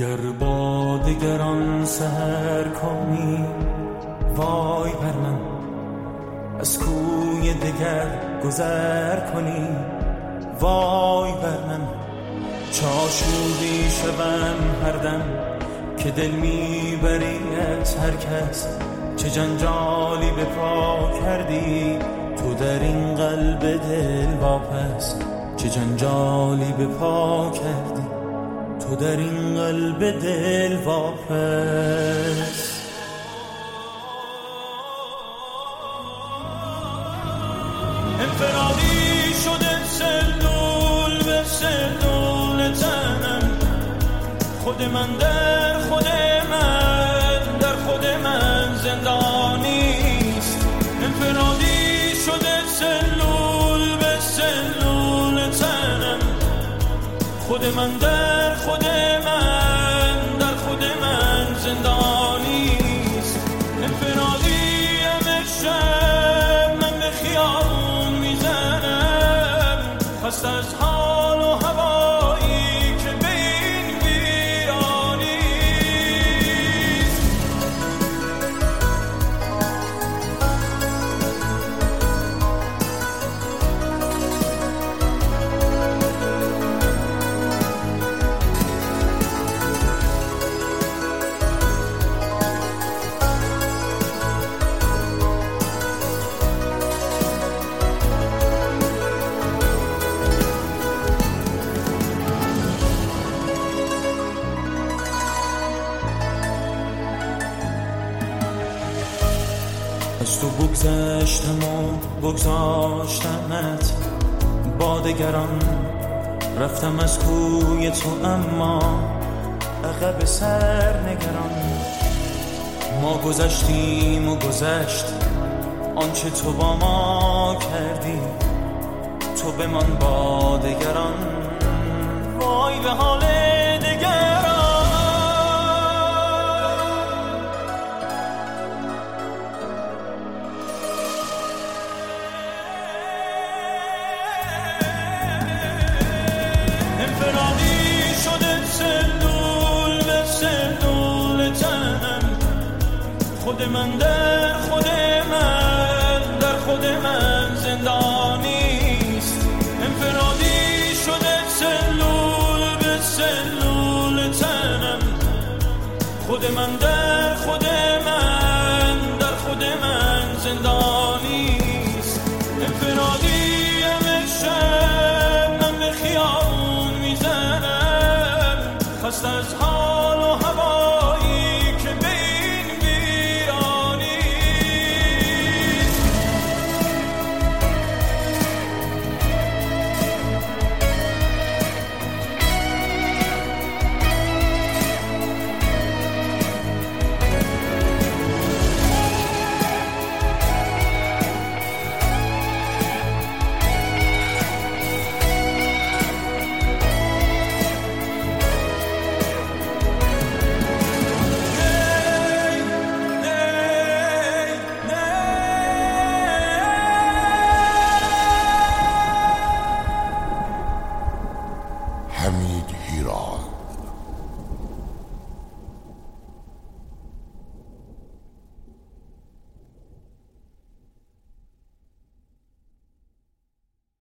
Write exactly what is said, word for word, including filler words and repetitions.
گر با دگران سحر کنی وای بر من، از کوی دگر گذر کنی وای بر من. چاشودی شوم هر دم که دل میبری از هر کس، چه جنجالی به پا کردی تو در این قلب دل واپس، چه جنجالی به پا کردی تو در این قلب دل واپس. انفرادی شده سلول به سلول تنم، خود من در خود من در خود من زندانیست. انفرادی شده سلول به سلول تنم، خود من در خود من در خود من زندانیست. انفرادی همه شب من به خیابون میزنم، خسته از حال و هوایی که به این ویرانیست. از تو بگذشتم و بگذاشتمت با دگران، رفتم از کوی تو اما عقب سر نگران. ما گذشتیم و گذشت آنچه تو با ما کردی، تو بمان با دگران وای به حال دگران. انفرادی شده سلول به سلول تنم، خود من در خود من